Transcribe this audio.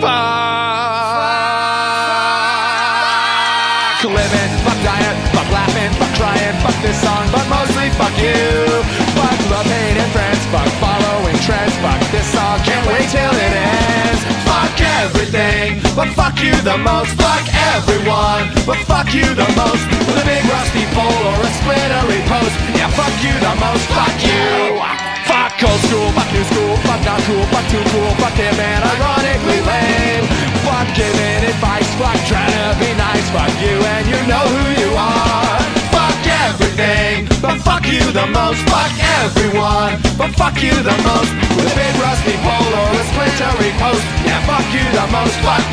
Fuck living, fuck dying, fuck laughing, fuck crying, fuck this song, but mostly fuck you. Fuck love, hate, and friends, fuck following trends, fuck this song, can't wait till it ends. Fuck everything, but fuck you the most. Fuck everyone, but fuck you the most. With a big rusty pole or a splintery post, yeah, fuck you the most. Fuck you. Fuck old school, fuck new school, fuck not cool, fuck too cool, fuck him and ironically lame. Fuck giving advice, fuck trying to be nice, fuck you and you know who you are. Fuck everything, but fuck you the most. Fuck everyone, but fuck you the most. With a big rusty pole or a splintery post, yeah, fuck you the most. Fuck